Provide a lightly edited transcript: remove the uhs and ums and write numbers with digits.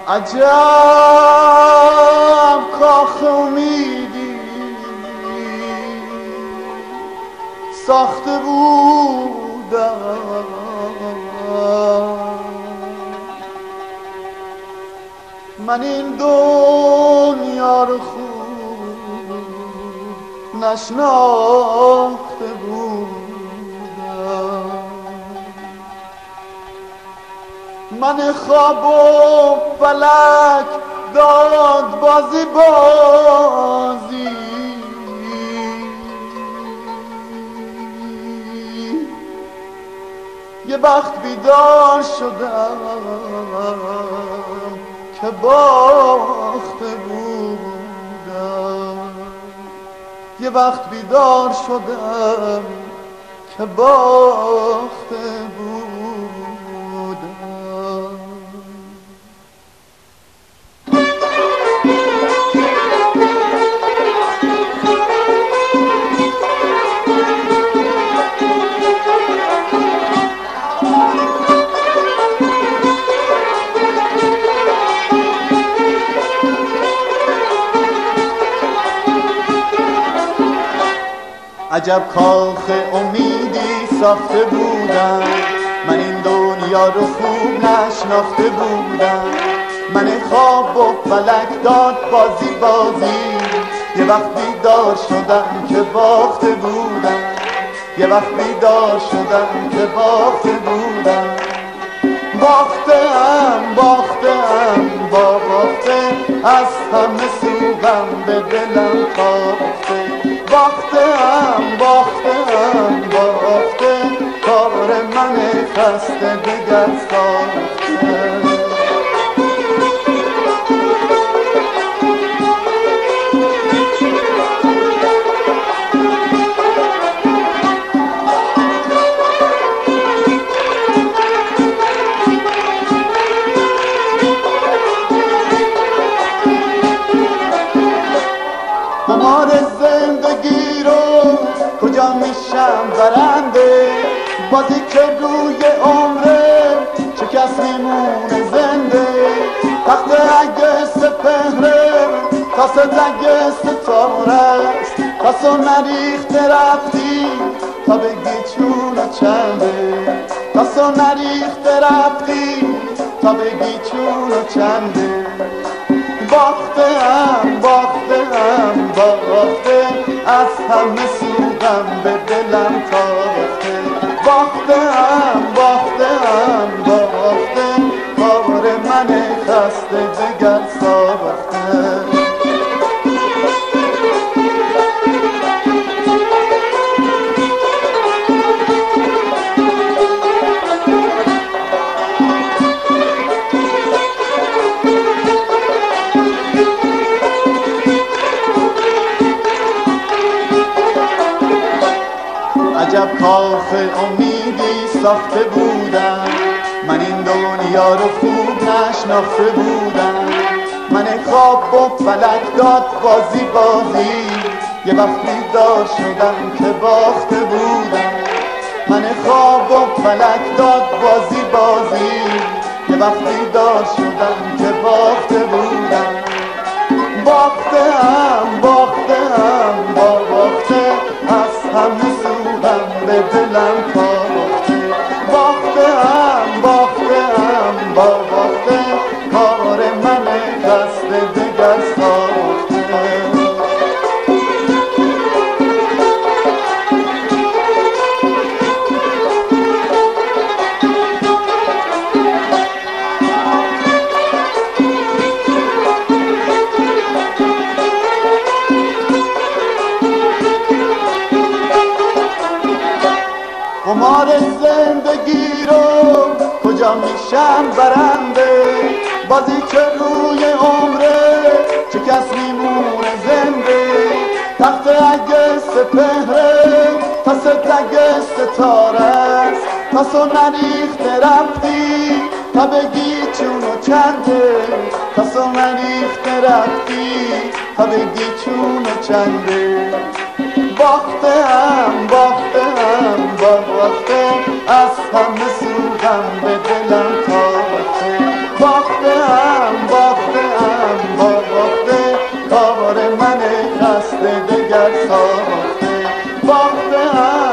عجب کاخ امیدی ساخته بودم، من این دنیا رو خوب نشناخته بودم، من خواب و فلک داد بازی یه وقت بیدار شدم که باخته بودم، یه وقت بیدار شدم که باخته بودم. عجب کاخ امیدی ساخته بودم، من این دنیا رو خوب نشناخته بودم، من خواب و فلک داد بازی یه وقت بیدار شدم که باخته بودم، یه وقت بیدار شدم که باخته بودم. باختم باخته از همه سوغم به دلم تاخته، باختم باخته کار من خسته دگر ساخته. قمار زندگی رو کجا میشم برنده، بازی که روی عمره چه کس میمونه زنده، تخت اگه سپهره تاست اگه ستارست، تاسو نریخته رفتی تا بگی چون و چنده، تاسو نریخته رفتی تا بگی چون و چنده. باخته از همه سوغم به دلم تاخته، باختم کار من خسته دگر ساخته. عجب کاخ امیدی ساخته بودم، من این دنیا رو خوب نشناخته بودم، من خواب و فلک داد بازی یه وقت بیدار شدم که باخته بودم، من خواب و فلک داد بازی یه وقت بیدار شدم که باخته بودم. باخته از همه سوغم به دلم تاخته، باخته کار من خسته دگر ساخته. قمار زندگی رو کجا میشم برنده، بازی که روی عمره چه کس میمونه زنده، تخت اگه سپهره تاست اگه ستارست، تاسو نریخته رفتی تا بگی چون و چنده، تاسو نریخته رفتی تا بگی چون و چنده. باختم از همه سوغم به دلم تاخته، باختم در ساخته باخته